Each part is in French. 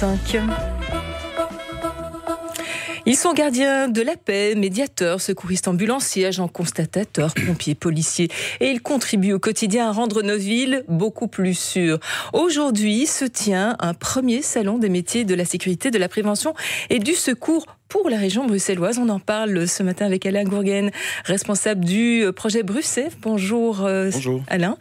8h45. Ils sont gardiens de la paix, médiateurs, secouristes ambulanciers, agents constatateurs, pompiers, policiers. Et ils contribuent au quotidien à rendre nos villes beaucoup plus sûres. Aujourd'hui se tient un premier salon des métiers de la sécurité, de la prévention et du secours pour la région bruxelloise. On en parle ce matin avec Alain Gourgen, responsable du projet Bruxeff. Bonjour, Bonjour. Alain.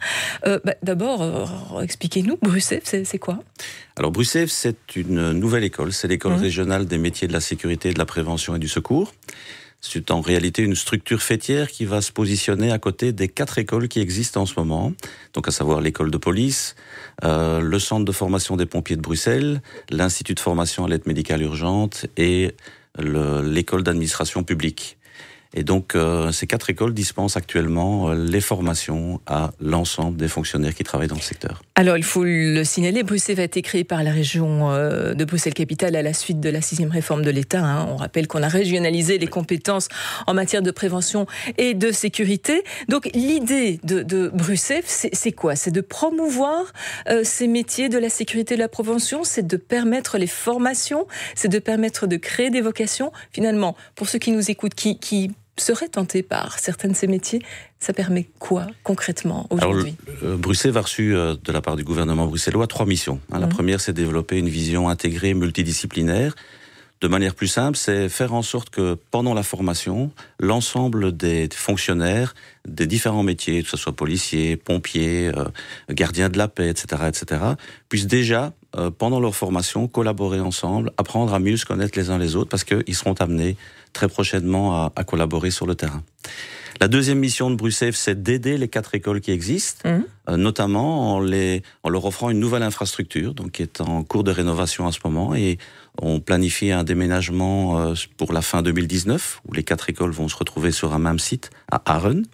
D'abord, expliquez-nous, Bruxeff, c'est quoi ? Alors Bruxeff, c'est une nouvelle école. C'est l'école régionale des métiers de la sécurité, de la prévention et du secours. C'est en réalité une structure faîtière qui va se positionner à côté des 4 écoles qui existent en ce moment. Donc à savoir l'école de police, le centre de formation des pompiers de Bruxelles, l'institut de formation à l'aide médicale urgente et l'école d'administration publique. Et donc, ces 4 écoles dispensent actuellement les formations à l'ensemble des fonctionnaires qui travaillent dans le secteur. Alors, il faut le signaler, Bruxeff a été créé par la région de Bruxelles-Capitale à la suite de la 6e réforme de l'État. On rappelle qu'on a régionalisé les compétences en matière de prévention et de sécurité. Donc, l'idée de Bruxeff, c'est quoi ? C'est de promouvoir ces métiers de la sécurité et de la prévention, c'est de permettre les formations, c'est de permettre de créer des vocations. Finalement, pour ceux qui nous écoutent, qui seraient tentés par certains de ces métiers, ça permet quoi concrètement aujourd'hui ? Alors, Bruxelles a reçu de la part du gouvernement bruxellois 3 missions. La première, c'est développer une vision intégrée multidisciplinaire. De manière plus simple, c'est faire en sorte que pendant la formation, l'ensemble des fonctionnaires des différents métiers, que ce soit policiers, pompiers, gardiens de la paix, etc., puissent déjà, pendant leur formation, collaborer ensemble, apprendre à mieux se connaître les uns les autres, parce qu'ils seront amenés très prochainement à collaborer sur le terrain. La deuxième mission de Bruxeff, c'est d'aider les 4 écoles qui existent, notamment en leur offrant une nouvelle infrastructure, donc qui est en cours de rénovation en ce moment, et on planifie un déménagement pour la fin 2019, où les 4 écoles vont se retrouver sur un même site à Arren.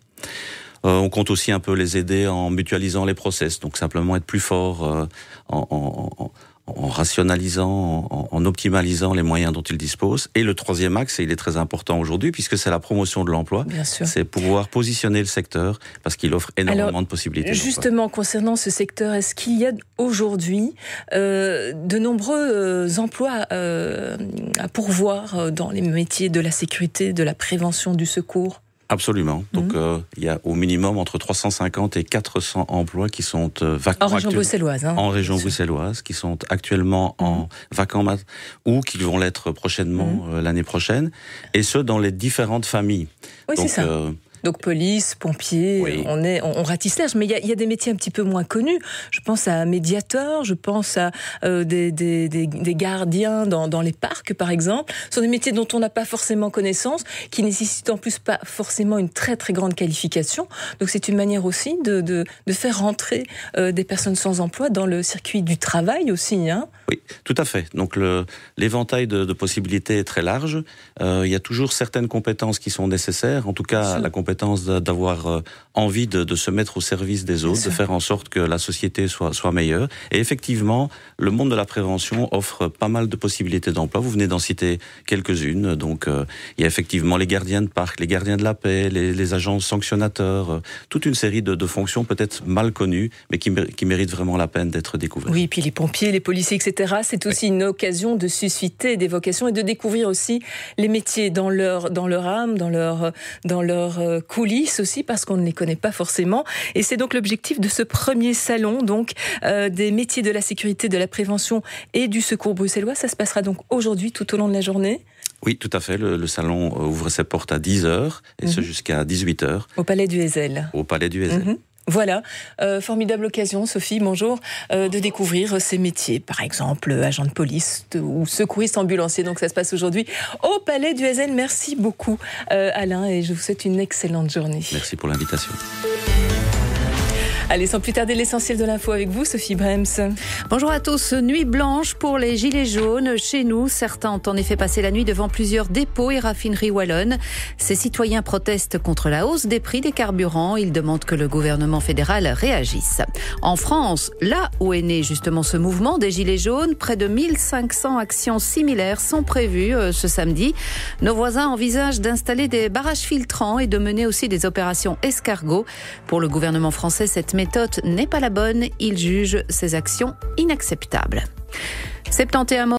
On compte aussi un peu les aider en mutualisant les process, donc simplement être plus fort en rationalisant, en optimalisant les moyens dont ils disposent. Et le troisième axe, et il est très important aujourd'hui, puisque c'est la promotion de l'emploi, c'est pouvoir positionner le secteur, parce qu'il offre énormément de possibilités. Justement, concernant ce secteur, est-ce qu'il y a aujourd'hui de nombreux emplois à pourvoir dans les métiers de la sécurité, de la prévention, du secours ? Absolument. Donc, il y a au minimum entre 350 et 400 emplois qui sont vacants. En région bruxelloise. En région bruxelloise, qui sont actuellement vacants ou qui vont l'être prochainement, l'année prochaine. Et ce, dans les différentes familles. Oui, donc, c'est ça. Donc police, pompiers, on ratisse large, mais il y a des métiers un petit peu moins connus. Je pense à médiateurs, je pense à des gardiens dans les parcs, par exemple. Ce sont des métiers dont on n'a pas forcément connaissance, qui nécessitent en plus pas forcément une très très grande qualification. Donc c'est une manière aussi de faire rentrer des personnes sans emploi dans le circuit du travail aussi. Oui, tout à fait. Donc l'éventail de possibilités est très large. Il y a toujours certaines compétences qui sont nécessaires, en tout cas la compétence d'avoir envie de se mettre au service des autres, de faire en sorte que la société soit meilleure. Et effectivement, le monde de la prévention offre pas mal de possibilités d'emploi. Vous venez d'en citer quelques-unes. Donc, il y a effectivement les gardiens de parc, les gardiens de la paix, les agents sanctionnateurs, toute une série de fonctions peut-être mal connues, mais qui méritent vraiment la peine d'être découvertes. Oui, puis les pompiers, les policiers, etc. C'est aussi une occasion de susciter des vocations et de découvrir aussi les métiers dans leur âme, dans leur coulisses aussi, parce qu'on ne les connaît pas forcément. Et c'est donc l'objectif de ce premier salon, donc des métiers de la sécurité, de la prévention et du secours bruxellois. Ça se passera donc aujourd'hui tout au long de la journée. Oui, tout à fait. Le salon ouvre ses portes à 10h et ce jusqu'à 18h. Au Palais du Heysel. Au Palais du Heysel. Voilà, formidable occasion, Sophie, bonjour, de découvrir ces métiers, par exemple agent de police ou secouriste ambulancier. Donc ça se passe aujourd'hui au Palais du Heysel. Merci beaucoup Alain et je vous souhaite une excellente journée. Merci pour l'invitation. Allez, sans plus tarder, l'essentiel de l'info avec vous, Sophie Brems. Bonjour à tous. Nuit blanche pour les gilets jaunes. Chez nous, certains ont en effet passé la nuit devant plusieurs dépôts et raffineries wallonnes. Ces citoyens protestent contre la hausse des prix des carburants. Ils demandent que le gouvernement fédéral réagisse. En France, là où est né justement ce mouvement des gilets jaunes, près de 1500 actions similaires sont prévues ce samedi. Nos voisins envisagent d'installer des barrages filtrants et de mener aussi des opérations escargots. Pour le gouvernement français, cette méthode n'est pas la bonne. Il juge ces actions inacceptables. 71